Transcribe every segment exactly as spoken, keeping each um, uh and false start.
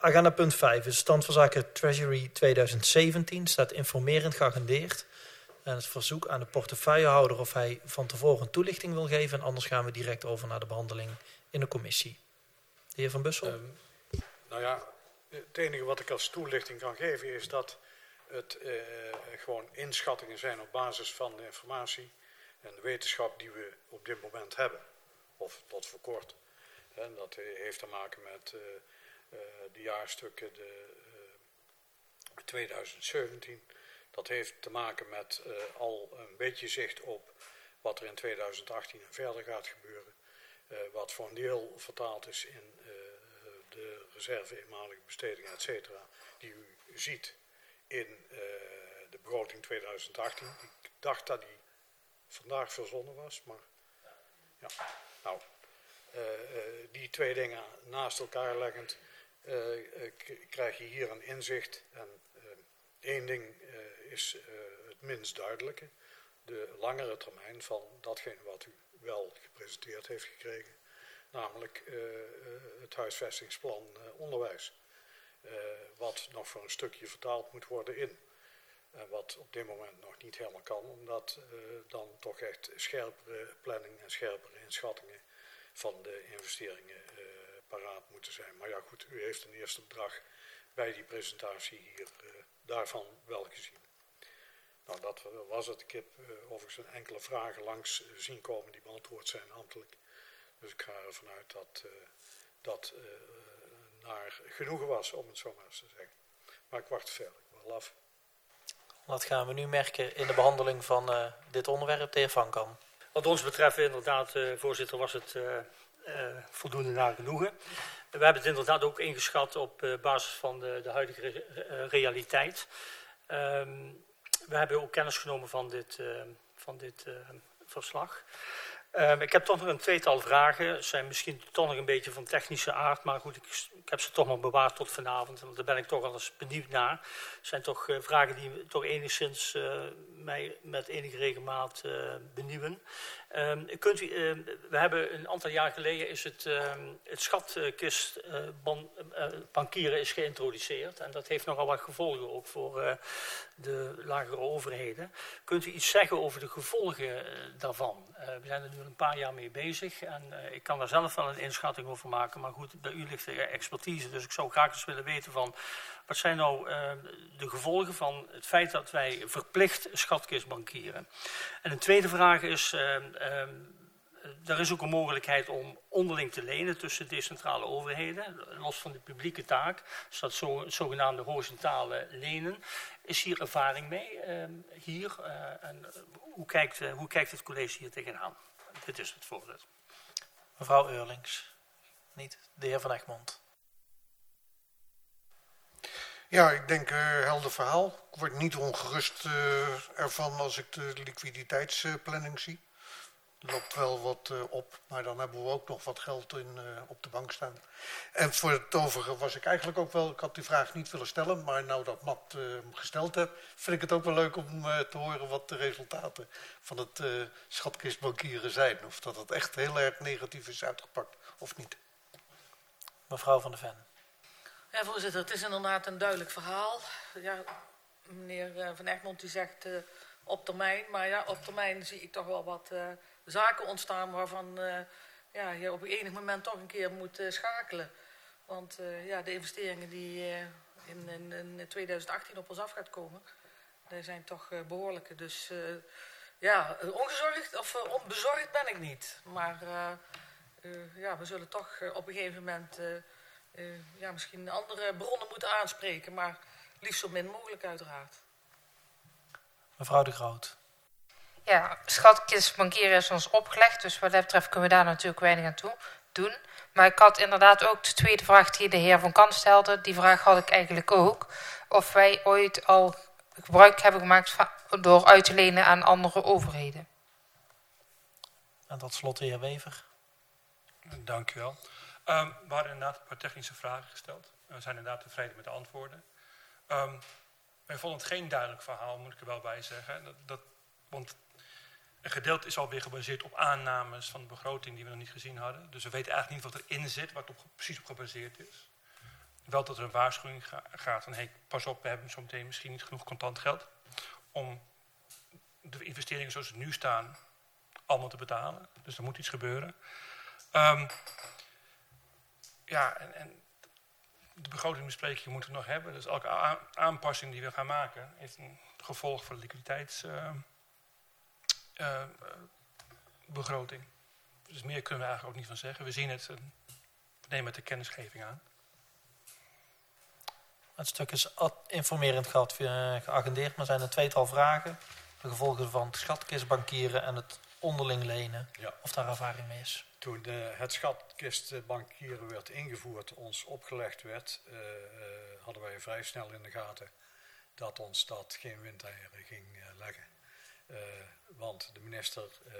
agenda punt vijf is stand van zaken Treasury twintig zeventien. Staat informerend geagendeerd. En het verzoek aan de portefeuillehouder of hij van tevoren een toelichting wil geven. En anders gaan we direct over naar de behandeling in de commissie. De heer Van Bussel. Um, nou ja, het enige wat ik als toelichting kan geven is dat het uh, gewoon inschattingen zijn op basis van de informatie en de wetenschap die we op dit moment hebben. Of tot voor kort. En dat heeft te maken met uh, uh, de jaarstukken de, uh, twintig zeventien. Dat heeft te maken met uh, al een beetje zicht op wat er in twintig achttien en verder gaat gebeuren. Uh, wat voor een deel vertaald is in uh, de reserve eenmalige bestedingen, et cetera. Die u ziet in uh, de begroting twintig achttien. Ik dacht dat die vandaag verzonnen was, maar ja, nou... Uh, uh, die twee dingen naast elkaar leggend uh, uh, krijg je hier een inzicht. En uh, één ding uh, is uh, het minst duidelijke. De langere termijn van datgene wat u wel gepresenteerd heeft gekregen. Namelijk uh, uh, het huisvestingsplan uh, onderwijs. Uh, wat nog voor een stukje vertaald moet worden in. Uh, wat op dit moment nog niet helemaal kan. Omdat uh, dan toch echt scherpere planning en scherpere inschattingen van de investeringen uh, paraat moeten zijn. Maar ja goed, u heeft een eerste bedrag bij die presentatie hier uh, daarvan wel gezien. Nou, dat was het. Ik heb uh, overigens een enkele vragen langs uh, zien komen die beantwoord zijn ambtelijk. Dus ik ga ervan uit dat uh, dat uh, naar genoegen was, om het zo maar eens te zeggen. Maar ik wacht verder, ik wacht af. Dat gaan we nu merken in de behandeling van uh, dit onderwerp. De heer Van Kam. Wat ons betreft, inderdaad, uh, voorzitter, was het uh, uh, voldoende naar genoegen. We hebben het inderdaad ook ingeschat op uh, basis van de, de huidige re uh, realiteit. Um, we hebben ook kennis genomen van dit, uh, van dit uh, verslag. Um, ik heb toch nog een tweetal vragen. Ze zijn misschien toch nog een beetje van technische aard, maar goed, ik, ik heb ze toch nog bewaard tot vanavond. Want daar ben ik toch al eens benieuwd naar. Het zijn toch uh, vragen die toch enigszins uh, mij met enige regelmaat uh, benieuwen. Um, kunt u, uh, we hebben een aantal jaar geleden is het, uh, het schatkist uh, ban, uh, bankieren is geïntroduceerd. En dat heeft nogal wat gevolgen ook voor uh, de lagere overheden. Kunt u iets zeggen over de gevolgen uh, daarvan? Uh, we zijn er nu een paar jaar mee bezig en uh, ik kan daar zelf wel een inschatting over maken. Maar goed, bij u ligt de expertise, dus ik zou graag eens willen weten van wat zijn nou uh, de gevolgen van het feit dat wij verplicht schatkist bankieren. En een tweede vraag is, uh, uh, er is ook een mogelijkheid om onderling te lenen tussen decentrale overheden, los van de publieke taak. Dus dat zo, zogenaamde horizontale lenen. Is hier ervaring mee, uh, hier? Uh, en uh, hoe, kijkt, uh, hoe kijkt het college hier tegenaan? Dit is het voorzitter. Mevrouw Eurlings, niet de heer Van Egmond. Ja, ik denk uh, helder verhaal. Ik word niet ongerust uh, ervan als ik de liquiditeitsplanning zie. Er loopt wel wat uh, op, maar dan hebben we ook nog wat geld in, uh, op de bank staan. En voor het overige was ik eigenlijk ook wel, ik had die vraag niet willen stellen, maar nou dat Matt uh, hem gesteld heeft, vind ik het ook wel leuk om uh, te horen wat de resultaten van het uh, schatkistbankieren zijn. Of dat het echt heel erg negatief is uitgepakt of niet. Mevrouw Van der Ven. Ja, voorzitter, het is inderdaad een duidelijk verhaal. Ja, meneer uh, Van Egmond die zegt uh, op termijn, maar ja, op termijn zie ik toch wel wat uh, zaken ontstaan waarvan uh, ja, je op enig moment toch een keer moet uh, schakelen. Want uh, ja, de investeringen die uh, in, in, in twintig achttien op ons af gaat komen, die zijn toch uh, behoorlijke. Dus uh, ja, ongezorgd of uh, onbezorgd ben ik niet. Maar uh, uh, ja, we zullen toch uh, op een gegeven moment uh, uh, ja, misschien andere bronnen moeten aanspreken, maar liefst zo min mogelijk uiteraard. Mevrouw De Groot. Ja, schatkistbankieren is ons opgelegd, dus wat dat betreft kunnen we daar natuurlijk weinig aan toe doen. Maar ik had inderdaad ook de tweede vraag die de heer Van Kant stelde, die vraag had ik eigenlijk ook. Of wij ooit al gebruik hebben gemaakt van, door uit te lenen aan andere overheden. En tot slot de heer Wever. Dank u wel. Um, we hadden inderdaad een paar technische vragen gesteld. We zijn inderdaad tevreden met de antwoorden. Um, wij vonden het geen duidelijk verhaal, moet ik er wel bij zeggen. Dat, dat, want een gedeelte is alweer gebaseerd op aannames van de begroting die we nog niet gezien hadden. Dus we weten eigenlijk niet wat erin zit, wat op, precies op gebaseerd is. wel dat er een waarschuwing ga, gaat van hey, pas op, we hebben zometeen misschien niet genoeg contant geld om de investeringen zoals ze nu staan allemaal te betalen. Dus er moet iets gebeuren. Um, ja, en, en de begrotingbespreking moeten we nog hebben. Dus elke a- aanpassing die we gaan maken heeft een gevolg voor de liquiditeitsbegroting. Uh, uh, dus meer kunnen we eigenlijk ook niet van zeggen. We zien het, uh, we nemen het de kennisgeving aan. Het stuk is informerend gehad, uh, geagendeerd, maar zijn er tweetal vragen. De gevolgen van het schatkistbankieren en het onderling lenen, Ja. of daar ervaring mee is. Toen uh, het schatkistbankieren werd ingevoerd, ons opgelegd werd, uh, uh, hadden wij vrij snel in de gaten dat ons dat geen windeieren ging uh, leggen. Uh, want de minister uh,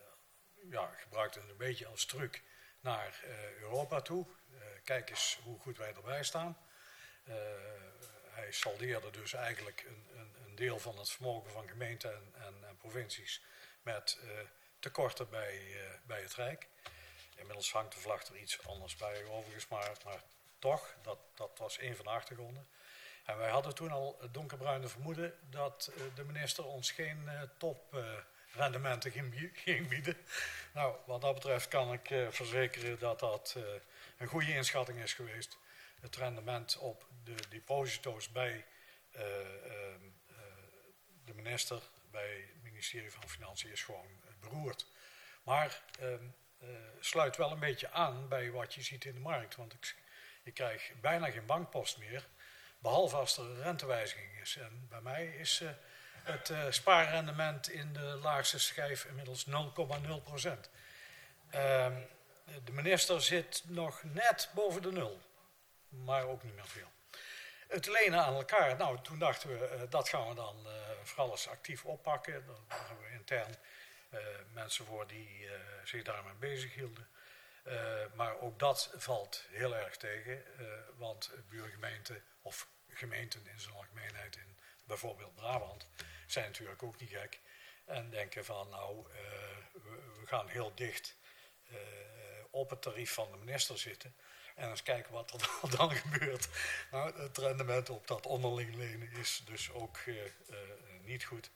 ja, gebruikte het een beetje als truc naar uh, Europa toe. Uh, kijk eens hoe goed wij erbij staan. Uh, hij saldeerde dus eigenlijk een, een, een deel van het vermogen van gemeenten en, en, en provincies met uh, tekorten bij, uh, bij het Rijk. Inmiddels hangt de vlag er iets anders bij overigens, maar, maar toch, dat, dat was een van de achtergronden. En wij hadden toen al het donkerbruine vermoeden dat uh, de minister ons geen uh, toprendementen uh, ging, ging bieden. Nou, wat dat betreft kan ik uh, verzekeren dat dat uh, een goede inschatting is geweest. Het rendement op de deposito's bij uh, uh, uh, de minister, bij het ministerie van Financiën, is gewoon uh, beroerd. Maar uh, uh, sluit wel een beetje aan bij wat je ziet in de markt. Want ik, ik krijg bijna geen bankpost meer, behalve als er een rentewijziging is. En bij mij is uh, het uh, spaarrendement in de laagste schijf inmiddels nul komma nul procent. Uh, de minister zit nog net boven de nul. Maar ook niet meer veel. Het lenen aan elkaar, nou toen dachten we, uh, dat gaan we dan uh, vooral eens actief oppakken. Daar hebben we intern uh, mensen voor die uh, zich daarmee bezig hielden. Uh, maar ook dat valt heel erg tegen, uh, want buurgemeenten of gemeenten in zijn algemeenheid in bijvoorbeeld Brabant zijn natuurlijk ook niet gek. En denken van nou, uh, we, we gaan heel dicht uh, op het tarief van de minister zitten. En eens kijken wat er dan gebeurt. Nou, het rendement op dat onderling lenen is dus ook uh, uh, niet goed.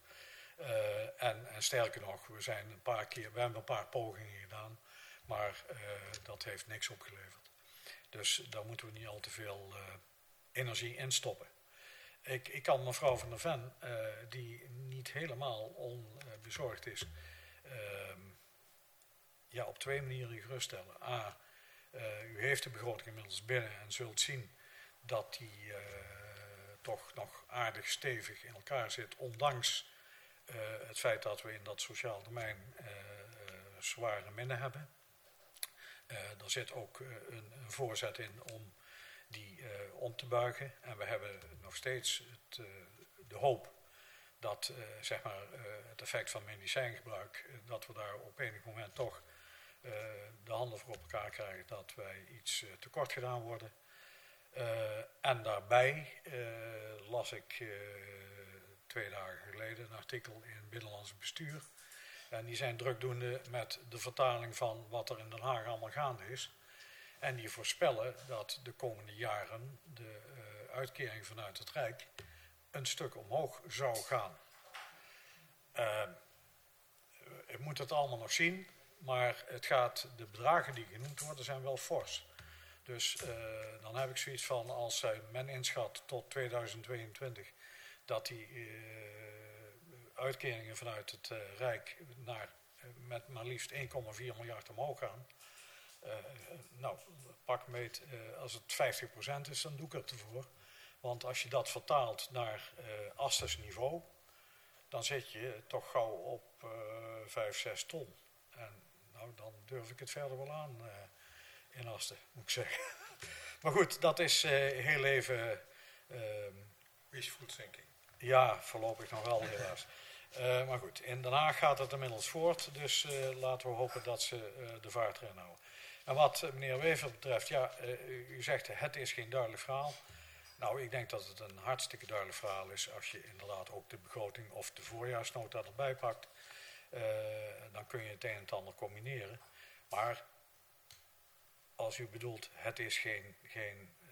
Uh, en, en sterker nog, we zijn een paar keer, we hebben een paar pogingen gedaan, maar uh, dat heeft niks opgeleverd. Dus daar moeten we niet al te veel uh, energie in stoppen. Ik, ik kan mevrouw Van der Ven, uh, die niet helemaal onbezorgd is, uh, ja, op twee manieren geruststellen. A, Uh, u heeft de begroting inmiddels binnen en zult zien dat die uh, toch nog aardig stevig in elkaar zit, ondanks uh, het feit dat we in dat sociaal domein uh, uh, zware minnen hebben. Uh, er zit ook uh, een, een voorzet in om die uh, om te buigen. En we hebben nog steeds het, uh, de hoop dat uh, zeg maar, uh, het effect van medicijngebruik, uh, dat we daar op enig moment toch Uh, de handen voor op elkaar krijgen dat wij iets uh, tekort gedaan worden. Uh, en daarbij uh, las ik uh, twee dagen geleden een artikel in Binnenlandse Bestuur. En die zijn drukdoende met de vertaling van wat er in Den Haag allemaal gaande is. En die voorspellen dat de komende jaren de uh, uitkering vanuit het Rijk een stuk omhoog zou gaan. Uh, ik moet het allemaal nog zien. Maar het gaat, de bedragen die genoemd worden zijn wel fors. Dus uh, dan heb ik zoiets van, als uh, men inschat tot tweeduizend tweeëntwintig dat die uh, uitkeringen vanuit het uh, Rijk naar, uh, met maar liefst één komma vier miljard omhoog gaan. Uh, nou, pak meet, uh, als het vijftig procent is, dan doe ik het ervoor. Want als je dat vertaalt naar uh, Astes niveau, dan zit je toch gauw op uh, vijf, zes ton. En nou, dan durf ik het verder wel aan uh, in Asten, moet ik zeggen. Maar goed, dat is uh, heel even... Uh, wishful thinking. Ja, voorlopig nog wel helaas. Uh, maar goed, in Den Haag gaat het inmiddels voort. Dus uh, laten we hopen dat ze uh, de vaart erin houden. En wat uh, meneer Wever betreft, ja, uh, u zegt het is geen duidelijk verhaal. Nou, ik denk dat het een hartstikke duidelijk verhaal is als je inderdaad ook de begroting of de voorjaarsnota erbij pakt. Uh, dan kun je het een en het ander combineren. Maar als u bedoelt, het is geen, geen uh,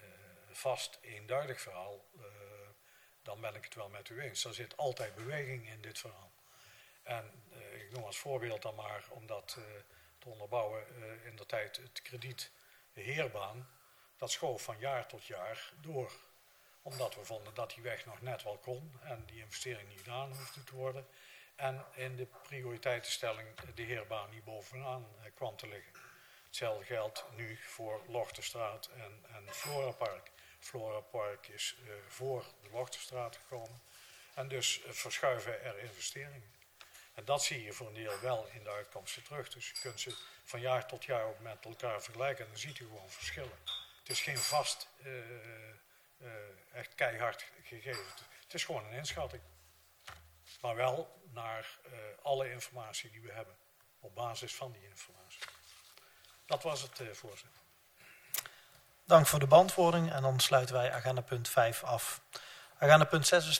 vast, eenduidig verhaal, uh, dan ben ik het wel met u eens. Er zit altijd beweging in dit verhaal. En uh, ik noem als voorbeeld dan maar, om dat uh, te onderbouwen, uh, in de tijd het krediet, de heerbaan, dat schoof van jaar tot jaar door. Omdat we vonden dat die weg nog net wel kon en die investering niet gedaan hoefde te worden. En in de prioriteitenstelling de heerbaan niet bovenaan uh, kwam te liggen. Hetzelfde geldt nu voor Lochterstraat en, en Florapark. Florapark is uh, voor de Lochterstraat gekomen. En dus uh, verschuiven er investeringen. En dat zie je voor een deel wel in de uitkomsten terug. Dus je kunt ze van jaar tot jaar ook met elkaar vergelijken. En dan ziet u gewoon verschillen. Het is geen vast, uh, uh, echt keihard gegeven. Het is gewoon een inschatting. Maar wel naar uh, alle informatie die we hebben. Op basis van die informatie. Dat was het, uh, voorzitter. Dank voor de beantwoording. En dan sluiten wij agenda punt vijf af. Agenda punt zes is